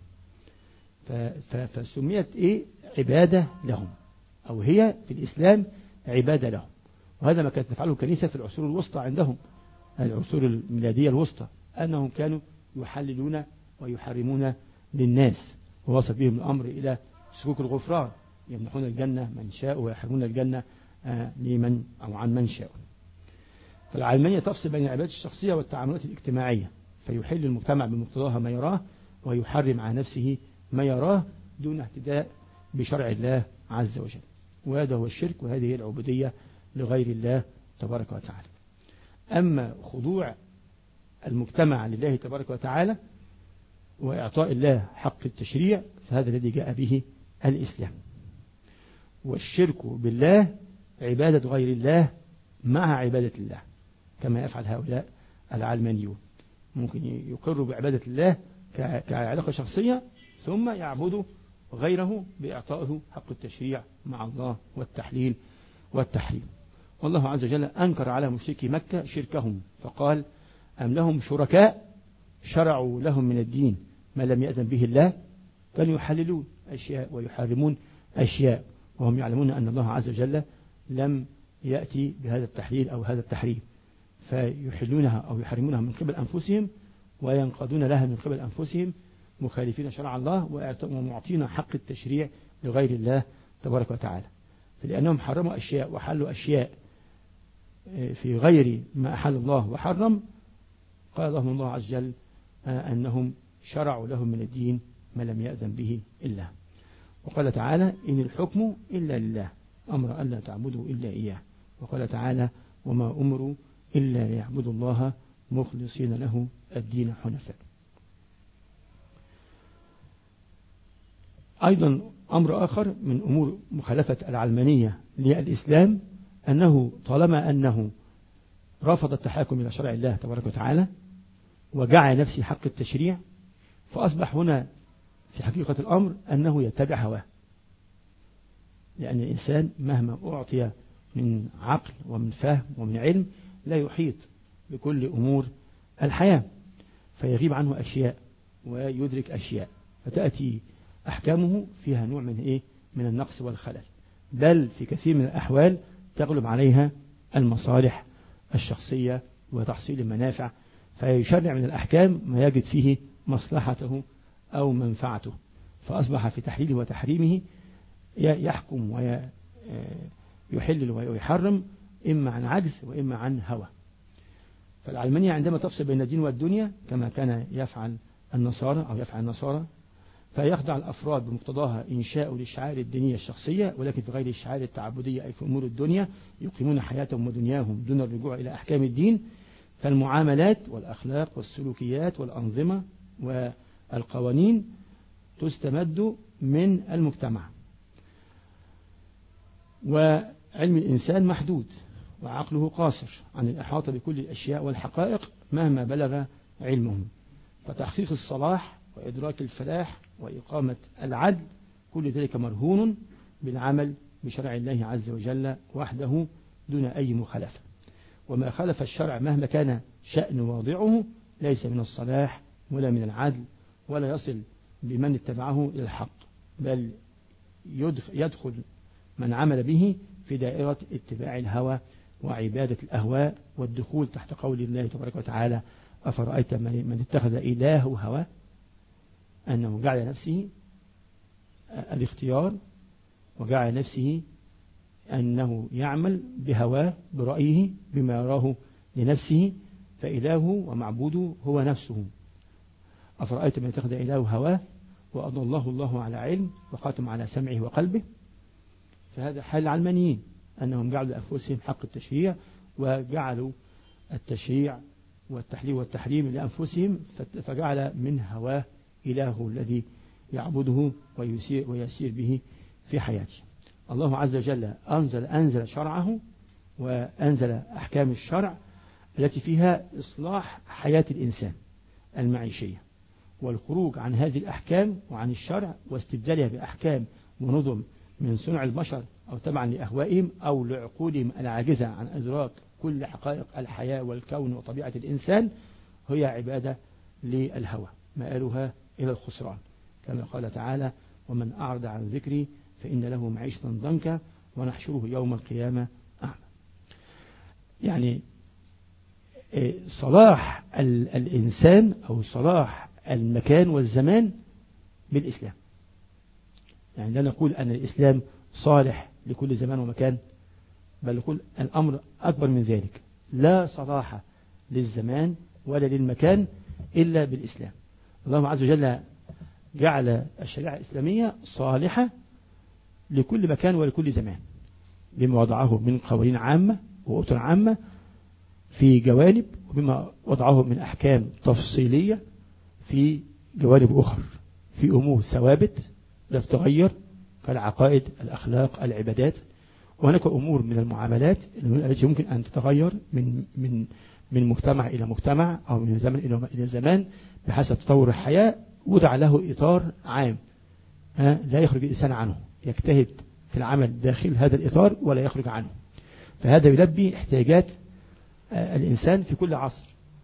فسميت عبادة لهم، أو هي في الإسلام عبادة لهم. وهذا ما كانت تفعله الكنيسة في العصور الوسطى عندهم، العصور الميلادية الوسطى، أنهم كانوا يحللون ويحرمون للناس، ووصل بهم الأمر إلى سلوك الغفران، يمنحون الجنة من شاء ويحرمون الجنة لمن أو عن من شاء. فالعلمانية تفصل بين العبادات الشخصية والتعاملات الاجتماعية، فيحل المجتمع بمقتضاها ما يراه ويحرم على نفسه ما يراه دون اهتداء بشرع الله عز وجل. وهذا هو الشرك، وهذه هي العبودية لغير الله تبارك وتعالى. أما خضوع المجتمع لله تبارك وتعالى وإعطاء الله حق التشريع فهذا الذي جاء به الإسلام. والشرك بالله عبادة غير الله مع عبادة الله، كما يفعل هؤلاء العلمانيون. ممكن يقروا بعبادة الله كعلاقة شخصية ثم يعبدوا غيره بإعطائه حق التشريع مع الله والتحليل والتحريم. والله عز وجل أنكر على مشركي مكة شركهم فقال: أم لهم شركاء شرعوا لهم من الدين ما لم يأذن به الله، كانوا يحللون أشياء ويحرمون أشياء وهم يعلمون أن الله عز وجل لم يأتي بهذا التحليل أو هذا التحريم، فيحلونها أو يحرمونها من قبل أنفسهم وينقضون لها من قبل أنفسهم مخالفين شرع الله ومعطين حق التشريع لغير الله تبارك وتعالى. فلأنهم حرموا أشياء وحلوا أشياء في غير ما أحل الله وحرم، قال لهم الله عز وجل أنهم شرعوا لهم من الدين ما لم يأذن به إلا. وقال تعالى: إن الحكم إلا لله أمر ألا تعبدوا إلا إياه. وقال تعالى: وما أمروا إلا ليعبدوا الله مخلصين له الدين حنفاء. أيضا أمر آخر من أمور مخالفة العلمانية للإسلام أنه طالما أنه رفض التحاكم إلى شرع الله تبارك وتعالى وجعل نفسه حق التشريع، فأصبح هنا في حقيقة الأمر أنه يتبع هواه، لأن الإنسان مهما أعطي من عقل ومن فهم ومن علم لا يحيط بكل أمور الحياة، فيغيب عنه أشياء ويدرك أشياء، فتأتي أحكامه فيها نوع من النقص والخلل، بل في كثير من الأحوال تغلب عليها المصالح الشخصية وتحصيل المنافع، فيشرع من الأحكام ما يجد فيه مصلحته أو منفعته، فأصبح في تحليله وتحريمه يحكم ويحلل ويحرم إما عن عجز وإما عن هوى. فالعلمانية عندما تفصل بين الدين والدنيا كما كان يفعل النصارى فيخضع الأفراد بمقتضاها إنشاء للشعائر الدينية الشخصية، ولكن في غير الشعائر التعبدية أي في أمور الدنيا يقيمون حياتهم ودنياهم دون الرجوع إلى أحكام الدين. فالمعاملات والأخلاق والسلوكيات والأنظمة والقوانين تستمد من المجتمع، وعلم الإنسان محدود وعقله قاصر عن الإحاطة بكل الأشياء والحقائق مهما بلغ علمهم، فتحقيق الصلاح وإدراك الفلاح وإقامة العدل كل ذلك مرهون بالعمل بشرع الله عز وجل وحده دون أي مخالفة. وما خالف الشرع مهما كان شأن واضعه ليس من الصلاح ولا من العدل ولا يصل بمن اتبعه إلى الحق، بل يدخل من عمل به في دائرة اتباع الهوى وعبادة الأهواء والدخول تحت قول الله تبارك وتعالى: أفرأيت من اتخذ إله هواه، أنه جعل نفسه الاختيار وجعل نفسه أنه يعمل بهواه برأيه بما يراه لنفسه، فإلهه ومعبوده هو نفسه. أفرأيت من اتخذ إله هواه وأضله الله على علم وختم على سمعه وقلبه. فهذا حال العلمانيين أنهم جعلوا لأنفسهم حق التشريع وجعلوا التشريع والتحليل والتحريم لأنفسهم، فجعل من هواه إله الذي يعبده ويسير به في حياته. الله عز وجل أنزل شرعه وأنزل أحكام الشرع التي فيها إصلاح حياة الإنسان المعيشية، والخروج عن هذه الأحكام وعن الشرع واستبدالها بأحكام ونظم من صنع البشر أو تبعا لأهوائهم أو لعقولهم العاجزة عن إدراك كل حقائق الحياة والكون وطبيعة الإنسان هي عبادة للهوى مآلها إلى الخسران، كما قال تعالى: ومن أعرض عن ذكري فإن له معيشة ضنكا ونحشره يوم القيامة أعمى. يعني صلاح الإنسان أو صلاح المكان والزمان بالإسلام، يعني لا نقول أن الإسلام صالح لكل زمان ومكان، بل يقول الأمر أكبر من ذلك، لا صلاح للزمان ولا للمكان إلا بالإسلام. الله عز وجل جعل الشريعة الإسلامية صالحة لكل مكان ولكل زمان، بما وضعه من قوانين عامة وأطر عامة في جوانب، وبما وضعه من أحكام تفصيلية في جوانب أخرى، في أمور ثوابت لا تتغير كالعقائد، الأخلاق، العبادات. وهناك أمور من المعاملات التي يمكن أن تتغير من مجتمع إلى مجتمع أو من زمن إلى زمان بحسب تطور الحياة، وضع له إطار عام لا يخرج الإنسان عنه، يجتهد في العمل داخل هذا الإطار ولا يخرج عنه. فهذا يلبي احتياجات الإنسان في كل عصر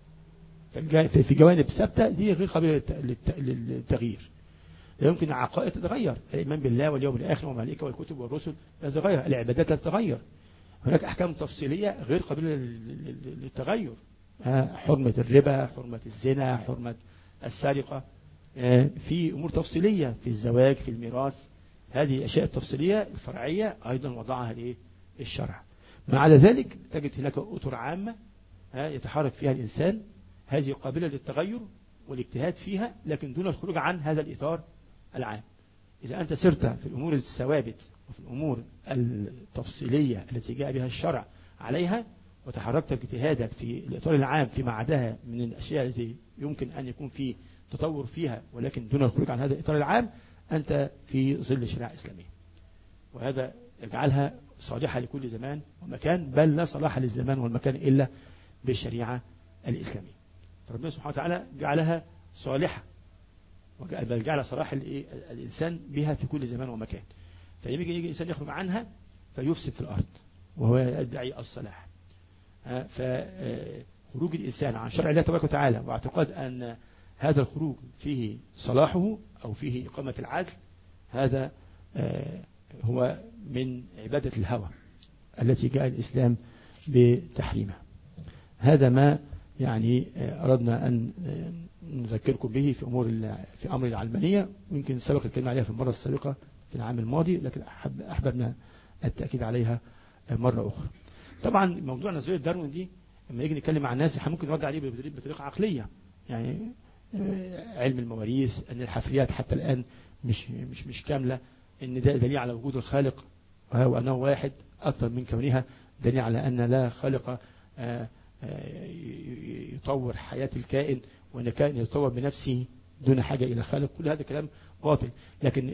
في جوانب ثابتة دي غير قابلة للتغيير. لا يمكن العقائد تتغير، الإيمان بالله واليوم الآخر والملائكة والكتب والرسل لا تتغير، العبادات لا تتغير. هناك أحكام تفصيلية غير قابلة للتغير، حرمة الربا، حرمة الزنا، حرمة السرقة، في أمور تفصيلية في الزواج، في الميراث. هذه الأشياء التفصيلية الفرعية أيضا وضعها الشرع. مع ذلك تجد هناك أطر عامة يتحرك فيها الإنسان، هذه قابلة للتغير والاجتهاد فيها، لكن دون الخروج عن هذا الإطار العام. إذا أنت سرت في الأمور الثوابت وفي الأمور التفصيلية التي جاء بها الشرع عليها، وتحركت باجتهادك في الإطار العام فيما عداها من الأشياء التي يمكن أن يكون في تطور فيها ولكن دون الخروج عن هذا الإطار العام، أنت في ظل الشريعة الإسلامية. وهذا يجعلها صالحة لكل زمان ومكان، بل لا صلاح للزمان والمكان إلا بالشريعة الإسلامية. فربنا سبحانه وتعالى جعلها صالحة، بل جعل صلاح الإنسان بها في كل زمان ومكان. فيجي الإنسان يخرج عنها فيفسد في الأرض وهو يدعي الصلاح. فخروج الإنسان عن شرع الله تبارك وتعالى واعتقاد أن هذا الخروج فيه صلاحه أو فيه إقامة العدل، هذا هو من عبادة الهوى التي جاء الإسلام بتحريمها. هذا ما يعني أردنا أن نذكركم به في أمر العلمانية، ويمكن سبق الكلام عليها في المرة السابقة في العام الماضي، لكن أحببنا التأكيد عليها مرة أخرى. طبعا موضوع نظرية داروين دي لما يجي نتكلم مع الناس احنا ممكن نرد عليه بطريقة عقلية، يعني علم المواريث، أن الحفريات حتى الآن مش كاملة، أن ده دليل على وجود الخالق وأنه واحد أكثر من كونها دليل على أن لا خالق يطور حياة الكائن، وأن الكائن يتطور بنفسه دون حاجة إلى خالق. كل هذا كلام باطل. لكن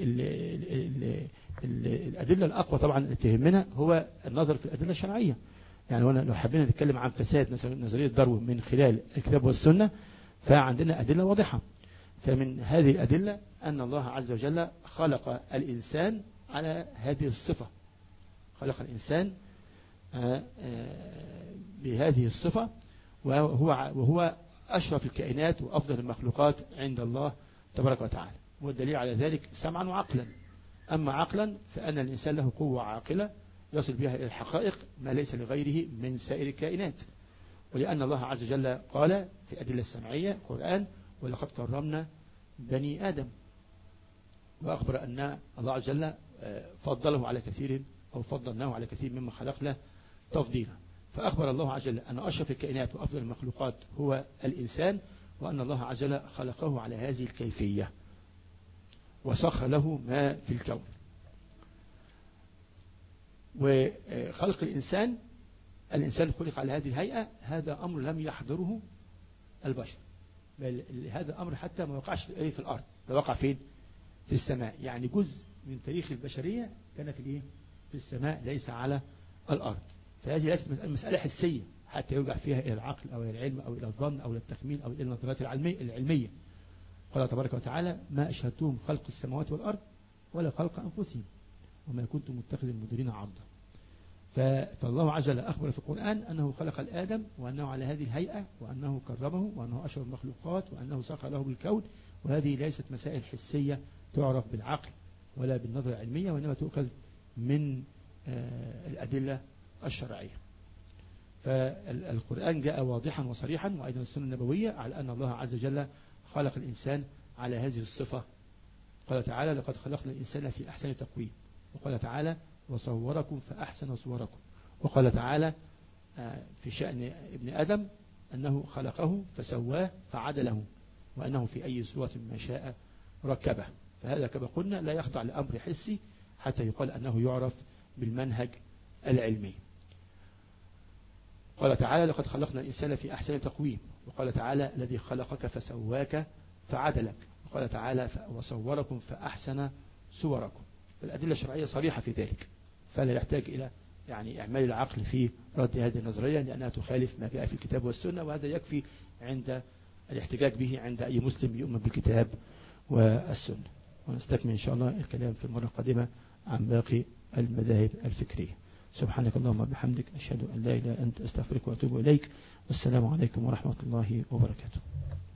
الأدلة الأقوى طبعا اللي تهمنا هو النظر في الأدلة الشرعية. يعني لو حبينا نتكلم عن فساد نظرية داروين من خلال الكتاب والسنة، فعندنا أدلة واضحة. فمن هذه الأدلة أن الله عز وجل خلق الإنسان على هذه الصفة، خلق الإنسان بهذه الصفة، وهو أشرف الكائنات وأفضل المخلوقات عند الله تبارك وتعالى. والدليل على ذلك سمعا وعقلا. أما عقلا فأن الإنسان له قوة عاقلة يصل بها إلى الحقائق ما ليس لغيره من سائر الكائنات. ولأن الله عز وجل قال في الأدلة السمعية القرآن: ولقد كرمنا بني آدم، وأخبر أن الله عز وجل فضله على كثير أو فضلناه على كثير مما خلقنا تفضيلا. فأخبر الله عز وجل أن أشرف الكائنات وأفضل المخلوقات هو الإنسان، وأن الله عز وجل خلقه على هذه الكيفية وسخر له ما في الكون. وخلق الإنسان خلق على هذه الهيئة، هذا أمر لم يحضره البشر، بل هذا أمر حتى ما وقعش في الأرض، ده وقع فين؟ في السماء. يعني جزء من تاريخ البشرية كان في السماء ليس على الأرض. فهذه ليست مسألة حسية حتى يرجع فيها إلى العقل أو إلى العلم أو إلى الظن أو إلى التخمين أو إلى النظريات العلمية. قال تبارك وتعالى: ما أشهدتهم خلق السماوات والأرض ولا خلق أنفسهم وما كنت متخذ المضلين عضدا. فالله عز وجل أخبر في القرآن أنه خلق الآدم وأنه على هذه الهيئة وأنه كرمه وأنه أشرف المخلوقات وأنه سخر له بالكون. وهذه ليست مسائل حسية تعرف بالعقل ولا بالنظرة العلمية، وإنما تؤخذ من الأدلة الشرعية. فالقرآن جاء واضحا وصريحا، وأيضا السنة النبوية، على أن الله عز وجل خلق الإنسان على هذه الصفة. قال تعالى: لقد خلقنا الإنسان في أحسن تقويم. وقال تعالى: وصوركم فأحسن صوركم. وقال تعالى في شأن ابن آدم أنه خلقه فسواه فعدله وأنه في أي صورة ما شاء ركبه. فهذا كما قلنا لا يخضع لأمر حسي حتى يقال أنه يعرف بالمنهج العلمي. قال تعالى لقد خلقنا الإنسان في أحسن تقويم. وقال تعالى الذي خلقك فسواك فعدلك. وقال تعالى وصوركم فأحسن صوركم. الأدلة الشرعية صريحة في ذلك، فلا يحتاج إلى يعني إعمال العقل في رد هذه النظرية لأنها تخالف ما جاء في الكتاب والسنة، وهذا يكفي عند الاحتجاج به عند أي مسلم يؤمن بالكتاب والسنة. ونستكمل إن شاء الله الكلام في المرة القادمة عن باقي المذاهب الفكرية. سبحانك اللهم وبحمدك أشهد أن لا إله إلا أنت أستغفرك وأتوب إليك. والسلام عليكم ورحمة الله وبركاته.